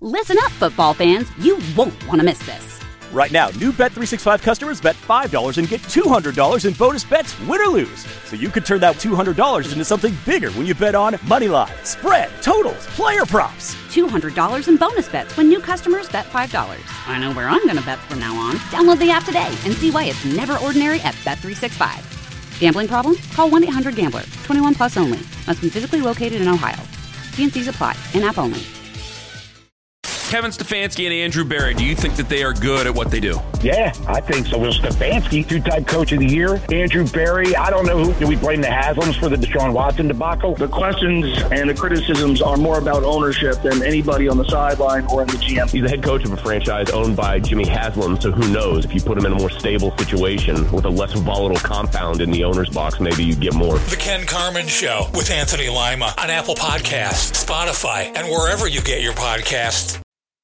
Listen up, football fans. You won't want to miss this. Right now, new Bet365 customers bet $5 and get $200 in bonus bets, win or lose. So you could turn that $200 into something bigger when you bet on money line, spread, totals, player props. $200 in bonus bets when new customers bet $5. I know where I'm going to bet from now on. Download the app today and see why it's never ordinary at Bet365. Gambling problem? Call 1-800-GAMBLER. 21 plus only. Must be physically located in Ohio. T&Cs apply. In-app only. Kevin Stefanski and Andrew Berry, do you think that they are good at what they do? Yeah, I think so. Well, Stefanski, two-time coach of the year. Andrew Berry, I don't know who. Do we blame the Haslams for the Deshaun Watson debacle? The questions and the criticisms are more about ownership than anybody on the sideline or in the GM. He's the head coach of a franchise owned by Jimmy Haslam, so who knows? If you put him in a more stable situation with a less volatile compound in the owner's box, maybe you get more. The Ken Carman Show with Anthony Lima on Apple Podcasts, Spotify, and wherever you get your podcasts.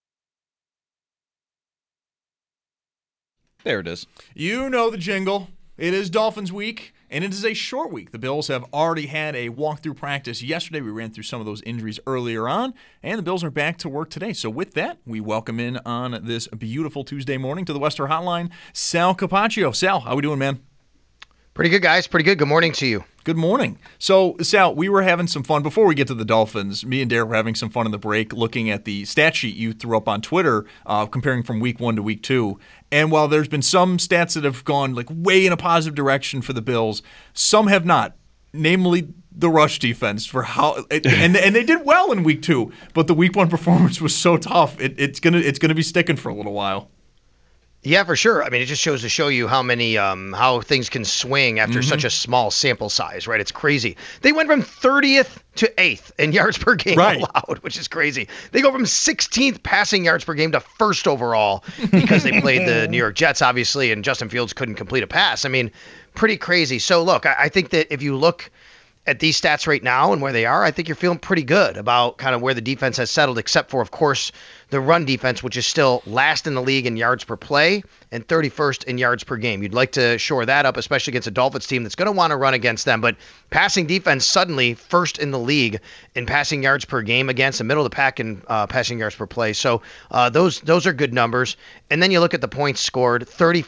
There it is. You know the jingle. It is Dolphins week, and it is a short week. The Bills have already had a walkthrough practice yesterday. We ran through some of those injuries earlier on, and the Bills are back to work today. So with that, we welcome in on this beautiful Tuesday morning to the Western Hotline, Sal Capaccio. Sal, how we doing, man? Pretty good, guys. Pretty good. Good morning to you. Good morning. So, Sal, we were having some fun. Before we get to the Dolphins, me and Derek were having some fun in the break looking at the stat sheet you threw up on Twitter, comparing from week 1 to week 2. And while there's been some stats that have gone like way in a positive direction for the Bills, some have not. Namely, the rush defense for how and they did well in week 2, but the week 1 performance was so tough. It's gonna be sticking for a little while. Yeah, for sure. I mean, it just shows to show you how many how things can swing after such a small sample size, right? It's crazy. They went from 30th to 8th in yards per game allowed, which is crazy. They go from 16th passing yards per game to 1st overall because they played the New York Jets, obviously, and Justin Fields couldn't complete a pass. I mean, pretty crazy. So, look, I think that if you look at these stats right now and where they are, I think you're feeling pretty good about kind of where the defense has settled, except for, of course, the run defense, which is still last in the league in yards per play and 31st in yards per game. You'd like to shore that up, especially against a Dolphins team that's going to want to run against them. But passing defense suddenly first in the league in passing yards per game against the middle of the pack in passing yards per play. So those are good numbers. And then you look at the points scored,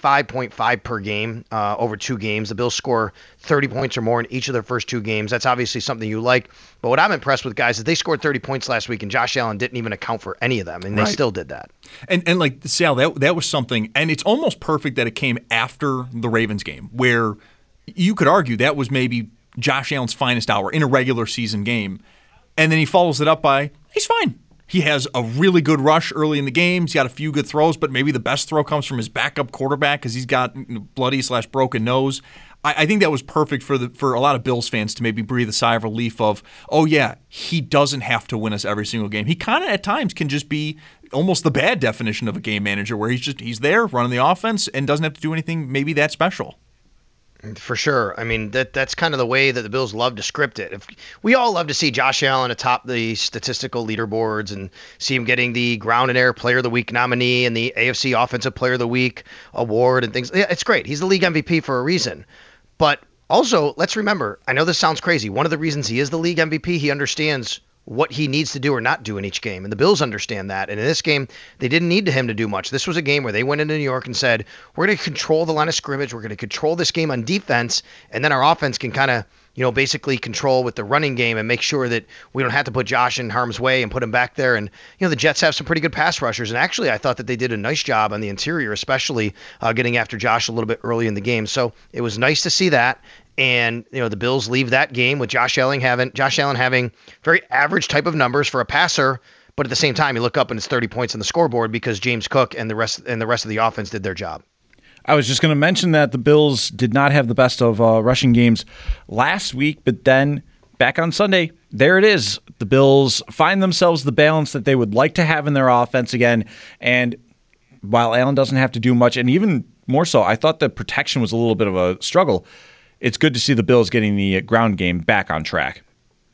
35.5 per game over 2 games. The Bills score 30 points or more in each of their first 2 games. That's obviously something you like. But what I'm impressed with, guys, is they scored 30 points last week, and Josh Allen didn't even account for any of them, and they still did that. And like, Sal, that was something, and it's almost perfect that it came after the Ravens game, where you could argue that was maybe Josh Allen's finest hour in a regular season game, and then he follows it up by, he's fine. He has a really good rush early in the game. He's got a few good throws, but maybe the best throw comes from his backup quarterback because he's got bloody/broken nose. I think that was perfect for a lot of Bills fans to maybe breathe a sigh of relief of, oh yeah, he doesn't have to win us every single game. He kind of at times can just be almost the bad definition of a game manager, where he's there running the offense and doesn't have to do anything maybe that special. For sure. I mean, that's kind of the way that the Bills love to script it. We all love to see Josh Allen atop the statistical leaderboards and see him getting the Ground and Air Player of the Week nominee and the AFC Offensive Player of the Week award and things. Yeah, it's great. He's the league MVP for a reason. But also, let's remember, I know this sounds crazy. One of the reasons he is the league MVP, he understands what he needs to do or not do in each game. And the Bills understand that. And in this game, they didn't need him to do much. This was a game where they went into New York and said, we're going to control the line of scrimmage. We're going to control this game on defense. And then our offense can kind of, basically control with the running game and make sure that we don't have to put Josh in harm's way and put him back there. And, the Jets have some pretty good pass rushers. And actually, I thought that they did a nice job on the interior, especially getting after Josh a little bit early in the game. So it was nice to see that. And, the Bills leave that game with Josh Allen having very average type of numbers for a passer. But at the same time, you look up and it's 30 points on the scoreboard because James Cook and the rest of the offense did their job. I was just going to mention that the Bills did not have the best of rushing games last week, but then back on Sunday, there it is. The Bills find themselves the balance that they would like to have in their offense again. And while Allen doesn't have to do much, and even more so, I thought the protection was a little bit of a struggle. It's good to see the Bills getting the ground game back on track.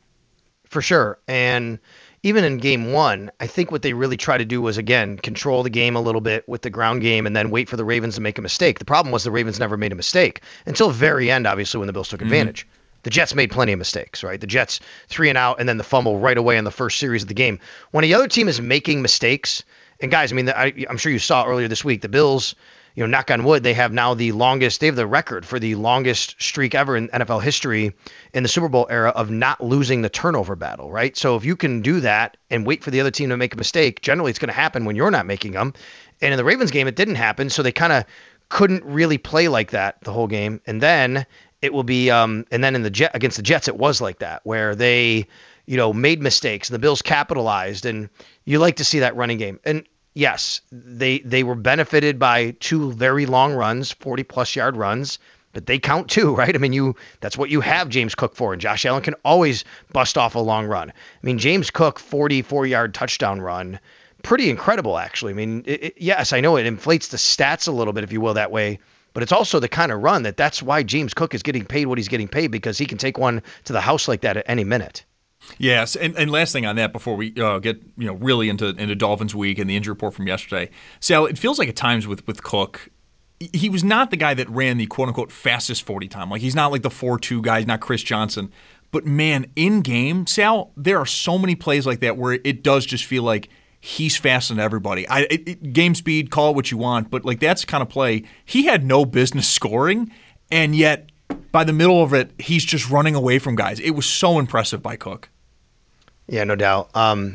For sure. And even in game 1, I think what they really tried to do was, again, control the game a little bit with the ground game and then wait for the Ravens to make a mistake. The problem was the Ravens never made a mistake until the very end, obviously, when the Bills took advantage. The Jets made plenty of mistakes, right? The Jets 3 and out and then the fumble right away in the first series of the game. When the other team is making mistakes, and guys, I mean, I'm sure you saw earlier this week, the Bills, knock on wood, they have now they have the record for the longest streak ever in NFL history in the Super Bowl era of not losing the turnover battle, right? So if you can do that and wait for the other team to make a mistake, generally it's going to happen when you're not making them. And in the Ravens game, it didn't happen, so they kind of couldn't really play like that the whole game. And then it will be, and then against the Jets, it was like that, where they, made mistakes and the Bills capitalized, and you like to see that running game. And yes, they were benefited by 2 very long runs, 40-plus yard runs, but they count too, right? I mean, that's what you have James Cook for, and Josh Allen can always bust off a long run. I mean, James Cook, 44-yard touchdown run, pretty incredible, actually. I mean, yes, I know it inflates the stats a little bit, if you will, that way, but it's also the kind of run that's why James Cook is getting paid what he's getting paid, because he can take one to the house like that at any minute. Yes, and last thing on that before we get really into Dolphins week and the injury report from yesterday, Sal, it feels like at times with Cook, he was not the guy that ran the quote-unquote fastest 40 time. Like, he's not like the 4.2 guy, he's not Chris Johnson. But man, in game, Sal, there are so many plays like that where it does just feel like he's faster than everybody. Game speed, call it what you want, but like that's the kind of play he had no business scoring, and yet by the middle of it, he's just running away from guys. It was so impressive by Cook. Yeah, no doubt.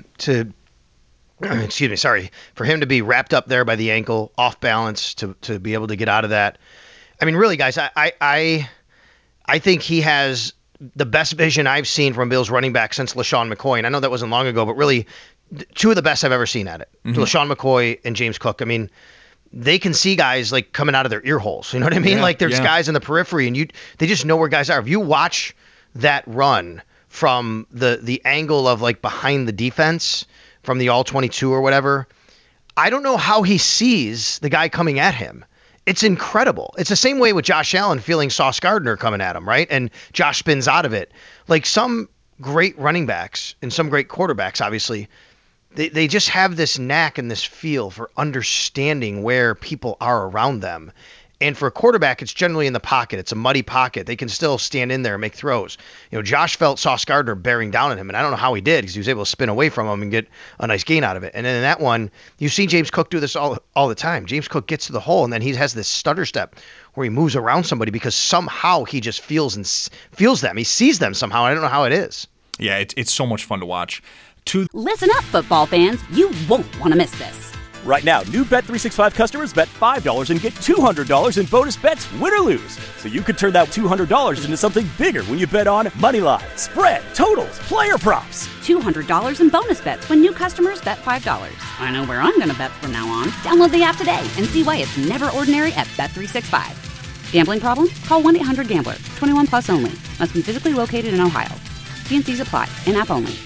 For him to be wrapped up there by the ankle, off balance, to be able to get out of that. I mean, really, guys, I think he has the best vision I've seen from Bills running back since LaShawn McCoy. And I know that wasn't long ago, but really 2 of the best I've ever seen at it. Mm-hmm. LaShawn McCoy and James Cook. I mean, they can see guys like coming out of their ear holes. You know what I mean? There's guys in the periphery, and they just know where guys are. If you watch that run from the angle of like behind the defense from the all-22 or whatever, I don't know how he sees the guy coming at him. It's incredible. It's the same way with Josh Allen feeling Sauce Gardner coming at him, right? And Josh spins out of it. Like some great running backs and some great quarterbacks, obviously, they just have this knack and this feel for understanding where people are around them. And for a quarterback, it's generally in the pocket. It's a muddy pocket. They can still stand in there and make throws. Josh felt Sauce Gardner bearing down on him, and I don't know how he did, because he was able to spin away from him and get a nice gain out of it. And then in that one, you see James Cook do this all the time. James Cook gets to the hole, and then he has this stutter step where he moves around somebody because somehow he just feels them. He sees them somehow. I don't know how it is. Yeah, it's so much fun to watch. Listen up, football fans. You won't want to miss this. Right now, new Bet365 customers bet $5 and get $200 in bonus bets, win or lose. So you could turn that $200 into something bigger when you bet on Moneyline, spread, totals, player props. $200 in bonus bets when new customers bet $5. I know where I'm going to bet from now on. Download the app today and see why it's never ordinary at Bet365. Gambling problem? Call 1-800-GAMBLER. 21 plus only. Must be physically located in Ohio. T&Cs apply. In-app only.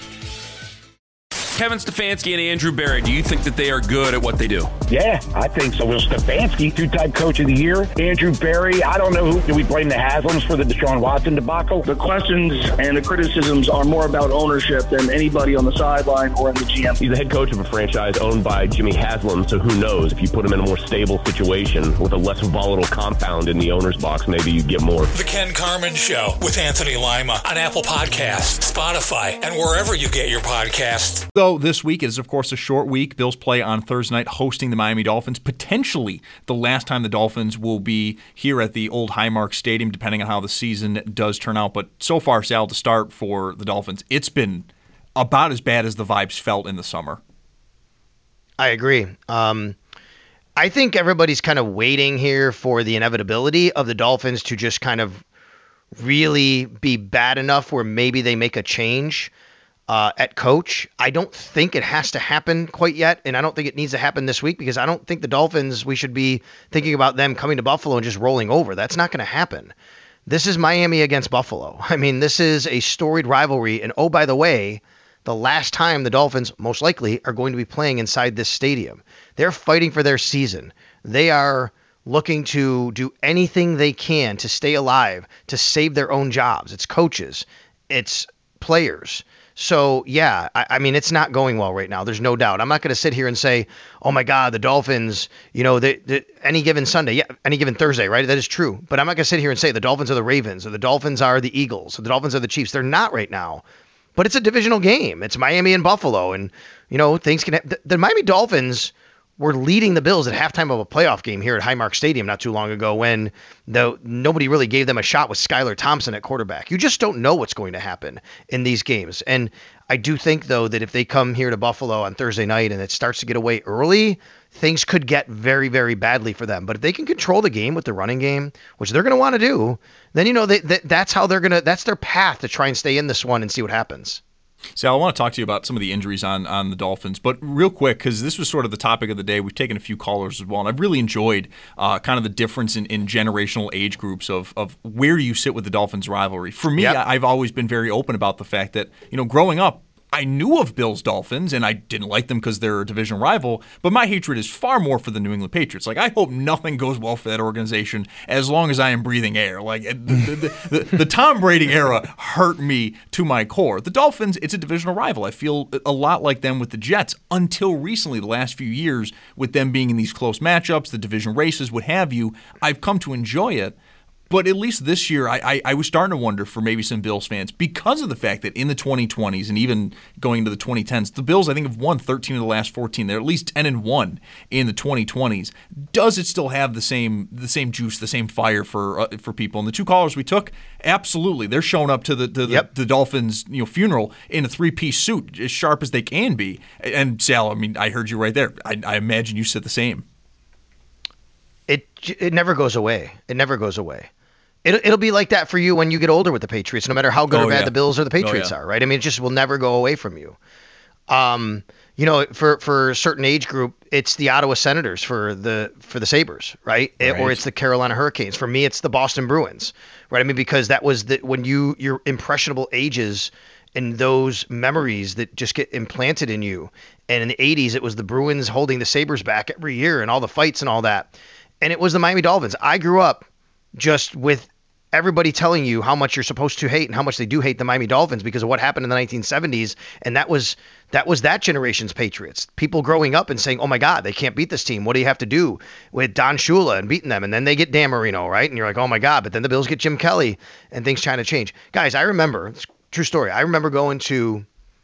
Kevin Stefanski and Andrew Berry, do you think that they are good at what they do? Yeah, I think so. Will Stefanski, 2-time coach of the year. Andrew Berry, I don't know do we blame the Haslams for the Deshaun Watson debacle? The questions and the criticisms are more about ownership than anybody on the sideline or in the GM. He's the head coach of a franchise owned by Jimmy Haslam, so who knows? If you put him in a more stable situation with a less volatile compound in the owner's box, maybe you get more. The Ken Carman Show with Anthony Lima on Apple Podcasts, Spotify, and wherever you get your podcasts. So this week is, of course, a short week. Bills play on Thursday night hosting the Miami Dolphins. Potentially the last time the Dolphins will be here at the old Highmark Stadium, depending on how the season does turn out. But so far, Sal, to start for the Dolphins, it's been about as bad as the vibes felt in the summer. I agree. I think everybody's kind of waiting here for the inevitability of the Dolphins to just kind of really be bad enough where maybe they make a change at coach. I don't think it has to happen quite yet, and I don't think it needs to happen this week, because I don't think the Dolphins, we should be thinking about them coming to Buffalo and just rolling over. That's not going to happen. This is Miami against Buffalo. I mean, this is a storied rivalry, and oh, by the way, the last time the Dolphins most likely are going to be playing inside this stadium. They're fighting for their season. They are looking to do anything they can to stay alive, to save their own jobs. It's coaches. It's players. So, yeah, I mean, it's not going well right now. There's no doubt. I'm not going to sit here and say, oh, my God, the Dolphins, any given Sunday, any given Thursday, right? That is true. But I'm not going to sit here and say the Dolphins are the Ravens or the Dolphins are the Eagles or the Dolphins are the Chiefs. They're not right now. But it's a divisional game. It's Miami and Buffalo. And, things can – the Miami Dolphins – were leading the Bills at halftime of a playoff game here at Highmark Stadium not too long ago when nobody really gave them a shot with Skylar Thompson at quarterback. You just don't know what's going to happen in these games. And I do think, though, that if they come here to Buffalo on Thursday night and it starts to get away early, things could get very, very badly for them. But if they can control the game with the running game, which they're going to want to do, then, that's how they're going to – that's their path to try and stay in this one and see what happens. Sal, I want to talk to you about some of the injuries on the Dolphins, but real quick, because this was sort of the topic of the day. We've taken a few callers as well, and I've really enjoyed kind of the difference in generational age groups of where do you sit with the Dolphins rivalry. For me, I've always been very open about the fact that, growing up, I knew of Bills Dolphins, and I didn't like them because they're a division rival, but my hatred is far more for the New England Patriots. Like, I hope nothing goes well for that organization as long as I am breathing air. Like, the Tom Brady era hurt me to my core. The Dolphins, it's a divisional rival. I feel a lot like them with the Jets until recently, the last few years, with them being in these close matchups, the division races, what have you. I've come to enjoy it. But at least this year, I was starting to wonder for maybe some Bills fans because of the fact that in the 2020s and even going into the 2010s, the Bills, I think, have won 13 of the last 14. They're at least 10-1 in the 2020s. Does it still have the same juice, the same fire for people? And the two callers we took, absolutely, they're showing up to the Dolphins funeral in a three-piece suit, as sharp as they can be. And Sal, I mean, I heard you right there. I imagine you said the same. It never goes away. It never goes away. It'll be like that for you when you get older with the Patriots, no matter how good or bad the Bills or the Patriots are, right? I mean, it just will never go away from you. For a certain age group, it's the Ottawa Senators for the Sabres, right? Or it's the Carolina Hurricanes. For me, it's the Boston Bruins, right? I mean, because that was when your impressionable ages and those memories that just get implanted in you. And in the 80s, it was the Bruins holding the Sabres back every year and all the fights and all that. And it was the Miami Dolphins. I grew up just with everybody telling you how much you're supposed to hate and how much they do hate the Miami Dolphins because of what happened in the 1970s. And that was that generation's Patriots. People growing up and saying, oh, my God, they can't beat this team. What do you have to do with Don Shula and beating them? And then they get Dan Marino, right? And you're like, oh, my God. But then the Bills get Jim Kelly and things trying to change. Guys, I remember, it's a true story. I remember going to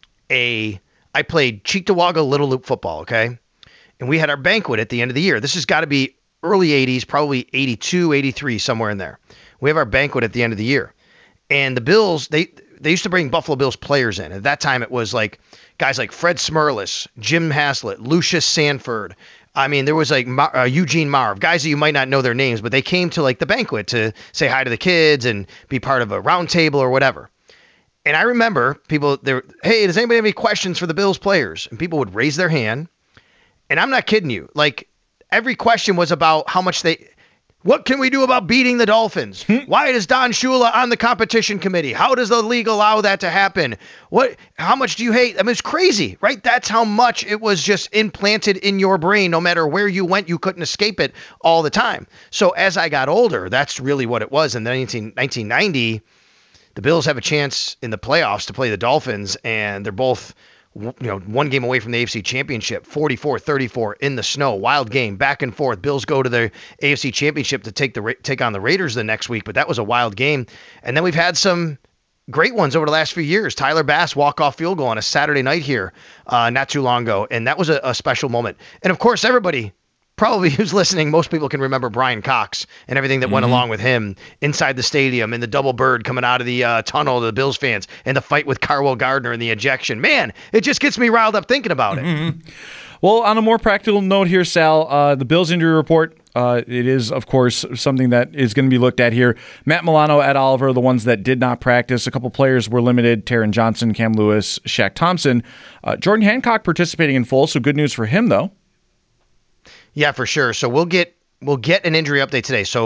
I played Cheektowaga Little Loop football, okay? And we had our banquet at the end of the year. This has got to be early 80s, probably 82, 83, somewhere in there. We have our banquet at the end of the year. And the Bills, they used to bring Buffalo Bills players in. At that time, it was like guys like Fred Smerlis, Jim Haslett, Lucius Sanford. I mean, there was like Eugene Marv, guys that you might not know their names, but they came to like the banquet to say hi to the kids and be part of a round table or whatever. And I remember people, hey, does anybody have any questions for the Bills players? And people would raise their hand. And I'm not kidding you. Like, every question was about how much what can we do about beating the Dolphins? Why is Don Shula on the competition committee? How does the league allow that to happen? How much do you hate? I mean, it's crazy, right? That's how much it was just implanted in your brain. No matter where you went, you couldn't escape it all the time. So as I got older, that's really what it was. In 1990, the Bills have a chance in the playoffs to play the Dolphins, and they're both one game away from the AFC Championship, 44-34 in the snow. Wild game, back and forth. Bills go to the AFC Championship to take on the Raiders the next week, but that was a wild game. And then we've had some great ones over the last few years. Tyler Bass walk-off field goal on a Saturday night here not too long ago, and that was a special moment. And, of course, everybody probably who's listening, most people can remember Brian Cox and everything that went along with him inside the stadium and the double bird coming out of the tunnel to the Bills fans and the fight with Carwell Gardner and the ejection. Man, it just gets me riled up thinking about it. Well, on a more practical note here, Sal, the Bills injury report, it is, of course, something that is going to be looked at here. Matt Milano, Ed Oliver, the ones that did not practice. A couple players were limited, Taron Johnson, Cam Lewis, Shaq Thompson. Jordan Hancock participating in full, so good news for him, though. Yeah, for sure. So we'll get an injury update today. So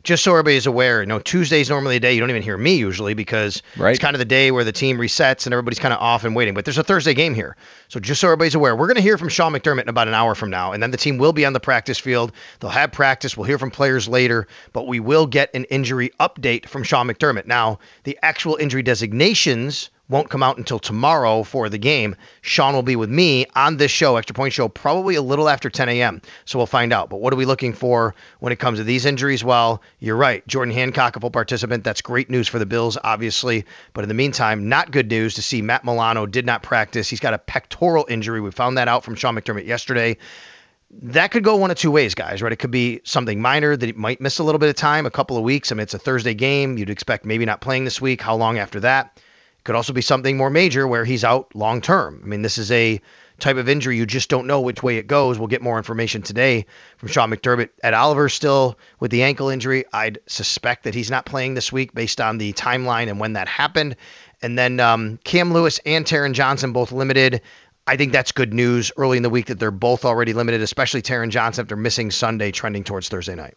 just so everybody is aware, Tuesday's normally a day you don't even hear me usually because it's kind of the day where the team resets and everybody's kind of off and waiting. But there's a Thursday game here. So just so everybody's aware, we're going to hear from Sean McDermott in about an hour from now, and then the team will be on the practice field. They'll have practice. We'll hear from players later, but we will get an injury update from Sean McDermott. Now, the actual injury designations won't come out until tomorrow for the game. Sean will be with me on this show, Extra Point Show, probably a little after 10 a.m. So we'll find out. But what are we looking for when it comes to these injuries? Well, you're right. Jordan Hancock, a full participant. That's great news for the Bills, obviously. But in the meantime, not good news to see Matt Milano did not practice. He's got a pectoral injury. We found that out from Sean McDermott yesterday. That could go one of two ways, guys, right? It could be something minor that he might miss a little bit of time, a couple of weeks. I mean, it's a Thursday game. You'd expect maybe not playing this week. How long after that? Could also be something more major where he's out long term. I mean, this is a type of injury you just don't know which way it goes. We'll get more information today from Sean McDermott. Ed Oliver still with the ankle injury. I'd suspect that he's not playing this week based on the timeline and when that happened. And then Cam Lewis and Taron Johnson both limited. I think that's good news early in the week that they're both already limited, especially Taron Johnson after missing Sunday, trending towards Thursday night.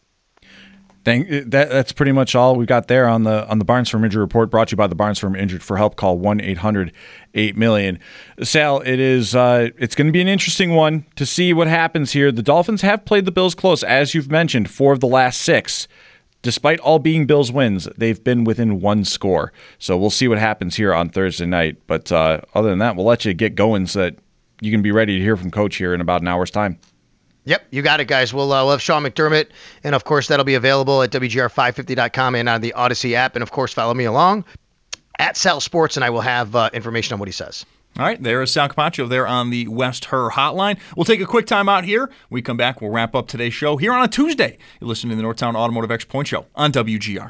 That's pretty much all we got there on the Barnes Firm Injury Report, brought to you by the Barnes Firm Injured for Help. Call 1-800-8-million. Sal, it's going to be an interesting one to see what happens here. The Dolphins have played the Bills close, as you've mentioned, 4 of the last 6. Despite all being Bills wins, they've been within 1 score. So we'll see what happens here on Thursday night. But other than that, we'll let you get going so that you can be ready to hear from Coach here in about an hour's time. Yep, you got it, guys. We'll have Sean McDermott, and, of course, that'll be available at WGR550.com and on the Odyssey app. And, of course, follow me along at Sal Sports, and I will have information on what he says. All right, there is Sal Capaccio there on the West Her Hotline. We'll take a quick time out here. When we come back, we'll wrap up today's show here on a Tuesday. You're listening to the Northtown Automotive Extra Point Show on WGR.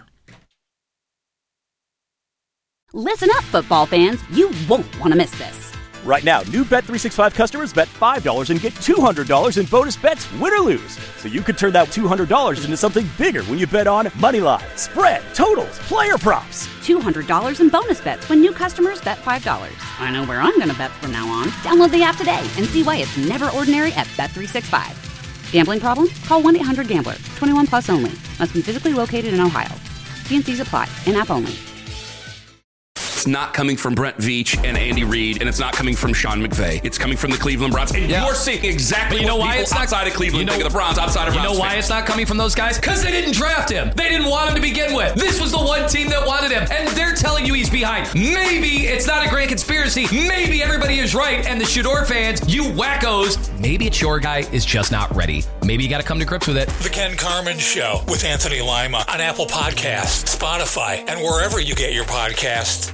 Listen up, football fans. You won't want to miss this. Right now, new Bet365 customers bet $5 and get $200 in bonus bets, win or lose. So you could turn that $200 into something bigger when you bet on moneyline, spread, totals, player props. $200 in bonus bets when new customers bet $5. I know where I'm going to bet from now on. Download the app today and see why it's never ordinary at Bet365. Gambling problem? Call 1-800-GAMBLER. 21 plus only. Must be physically located in Ohio. T&Cs apply. In-app only. It's not coming from Brent Veach and Andy Reid, and it's not coming from Sean McVay. It's coming from the Cleveland Browns. And you're seeing exactly what people outside of Cleveland think of the Browns, outside of Browns. You know why it's not coming from those guys? Because they didn't draft him. They didn't want him to begin with. This was the one team that wanted him, and they're telling you he's behind. Maybe it's not a grand conspiracy. Maybe everybody is right, and the Shador fans, you wackos, maybe it's your guy is just not ready. Maybe you got to come to grips with it. The Ken Carman Show with Anthony Lima on Apple Podcasts, Spotify, and wherever you get your podcasts.